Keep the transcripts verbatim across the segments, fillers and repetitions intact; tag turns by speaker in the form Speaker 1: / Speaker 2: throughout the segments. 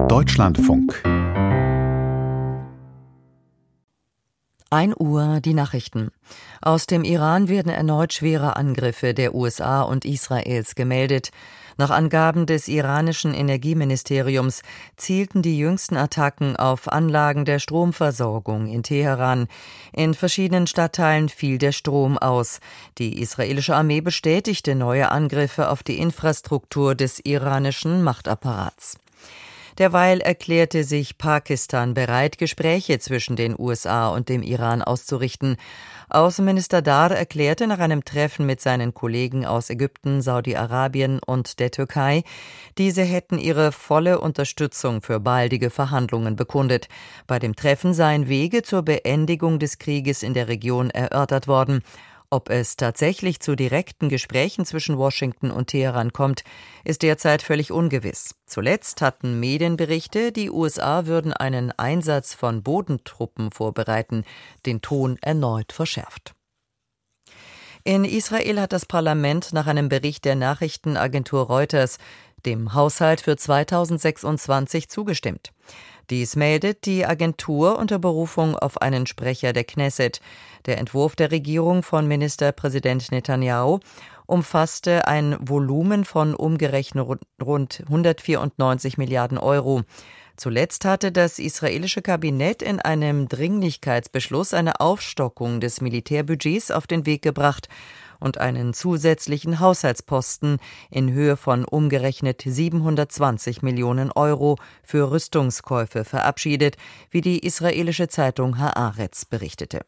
Speaker 1: Deutschlandfunk.
Speaker 2: ein Uhr die Nachrichten. Aus dem Iran werden erneut schwere Angriffe der U S A und Israels gemeldet. Nach Angaben des iranischen Energieministeriums zielten die jüngsten Attacken auf Anlagen der Stromversorgung in Teheran. In verschiedenen Stadtteilen fiel der Strom aus. Die israelische Armee bestätigte neue Angriffe auf die Infrastruktur des iranischen Machtapparats. Derweil erklärte sich Pakistan bereit, Gespräche zwischen den U S A und dem Iran auszurichten. Außenminister Dar erklärte nach einem Treffen mit seinen Kollegen aus Ägypten, Saudi-Arabien und der Türkei, diese hätten ihre volle Unterstützung für baldige Verhandlungen bekundet. Bei dem Treffen seien Wege zur Beendigung des Krieges in der Region erörtert worden. Ob es tatsächlich zu direkten Gesprächen zwischen Washington und Teheran kommt, ist derzeit völlig ungewiss. Zuletzt hatten Medienberichte, die U S A würden einen Einsatz von Bodentruppen vorbereiten, den Ton erneut verschärft. In Israel hat das Parlament nach einem Bericht der Nachrichtenagentur Reuters dem Haushalt für zweitausendsechsundzwanzig zugestimmt. Dies meldet die Agentur unter Berufung auf einen Sprecher der Knesset. Der Entwurf der Regierung von Ministerpräsident Netanyahu umfasste ein Volumen von umgerechnet rund hundertvierundneunzig Milliarden Euro. Zuletzt hatte das israelische Kabinett in einem Dringlichkeitsbeschluss eine Aufstockung des Militärbudgets auf den Weg gebracht und einen zusätzlichen Haushaltsposten in Höhe von umgerechnet siebenhundertzwanzig Millionen Euro für Rüstungskäufe verabschiedet, wie die israelische Zeitung Haaretz berichtete.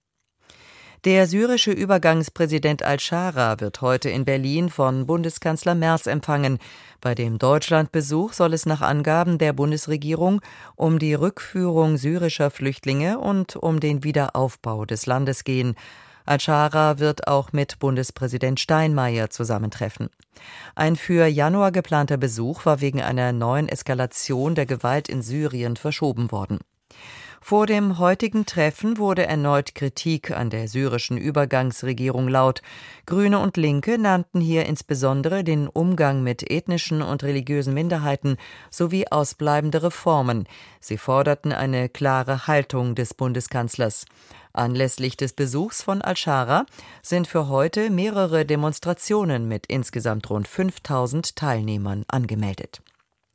Speaker 2: Der syrische Übergangspräsident al-Shara wird heute in Berlin von Bundeskanzler Merz empfangen. Bei dem Deutschlandbesuch soll es nach Angaben der Bundesregierung um die Rückführung syrischer Flüchtlinge und um den Wiederaufbau des Landes gehen. Al-Shara wird auch mit Bundespräsident Steinmeier zusammentreffen. Ein für Januar geplanter Besuch war wegen einer neuen Eskalation der Gewalt in Syrien verschoben worden. Vor dem heutigen Treffen wurde erneut Kritik an der syrischen Übergangsregierung laut. Grüne und Linke nannten hier insbesondere den Umgang mit ethnischen und religiösen Minderheiten sowie ausbleibende Reformen. Sie forderten eine klare Haltung des Bundeskanzlers. Anlässlich des Besuchs von al-Shara sind für heute mehrere Demonstrationen mit insgesamt rund fünftausend Teilnehmern angemeldet.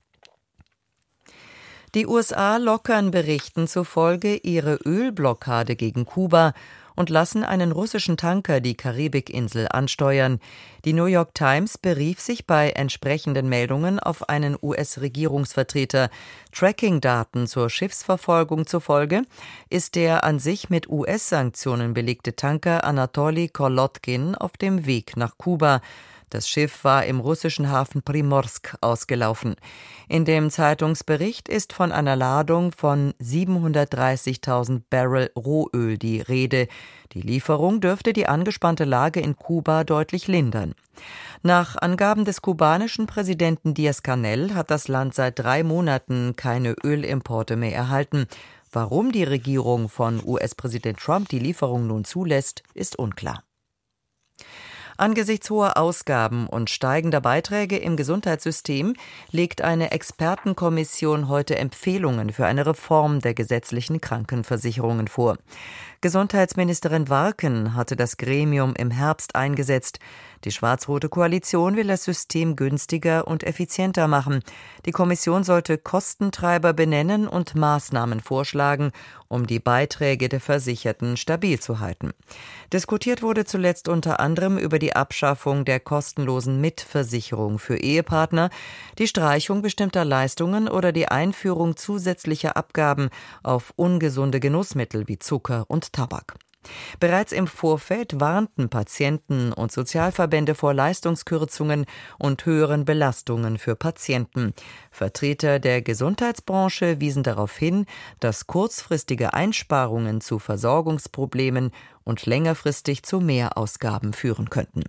Speaker 2: Die U S A lockern Berichten zufolge ihre Ölblockade gegen Kuba und lassen einen russischen Tanker die Karibikinsel ansteuern. Die New York Times berief sich bei entsprechenden Meldungen auf einen U S-Regierungsvertreter. Tracking-Daten zur Schiffsverfolgung zufolge ist der an sich mit U S-Sanktionen belegte Tanker Anatoli Kolotkin auf dem Weg nach Kuba. Das Schiff war im russischen Hafen Primorsk ausgelaufen. In dem Zeitungsbericht ist von einer Ladung von siebenhundertdreißigtausend Barrel Rohöl die Rede. Die Lieferung dürfte die angespannte Lage in Kuba deutlich lindern. Nach Angaben des kubanischen Präsidenten Díaz-Canel hat das Land seit drei Monaten keine Ölimporte mehr erhalten. Warum die Regierung von U S-Präsident Trump die Lieferung nun zulässt, ist unklar. Angesichts hoher Ausgaben und steigender Beiträge im Gesundheitssystem legt eine Expertenkommission heute Empfehlungen für eine Reform der gesetzlichen Krankenversicherungen vor. Gesundheitsministerin Warken hatte das Gremium im Herbst eingesetzt. Die schwarz-rote Koalition will das System günstiger und effizienter machen. Die Kommission sollte Kostentreiber benennen und Maßnahmen vorschlagen, um die Beiträge der Versicherten stabil zu halten. Diskutiert wurde zuletzt unter anderem über die Abschaffung der kostenlosen Mitversicherung für Ehepartner, die Streichung bestimmter Leistungen oder die Einführung zusätzlicher Abgaben auf ungesunde Genussmittel wie Zucker und Tabak. Bereits im Vorfeld warnten Patienten und Sozialverbände vor Leistungskürzungen und höheren Belastungen für Patienten. Vertreter der Gesundheitsbranche wiesen darauf hin, dass kurzfristige Einsparungen zu Versorgungsproblemen und längerfristig zu Mehrausgaben führen könnten.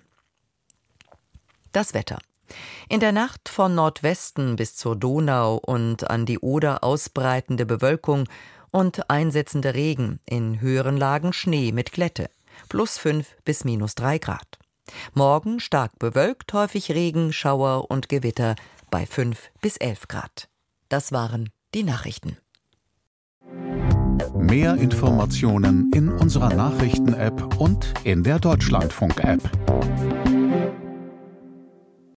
Speaker 2: Das Wetter. In der Nacht von Nordwesten bis zur Donau und an die Oder ausbreitende Bewölkung und einsetzender Regen, in höheren Lagen Schnee mit Glätte, plus fünf bis minus drei Grad. Morgen stark bewölkt, häufig Regen, Schauer und Gewitter bei fünf bis elf Grad. Das waren die Nachrichten.
Speaker 1: Mehr Informationen in unserer Nachrichten-App und in der Deutschlandfunk-App.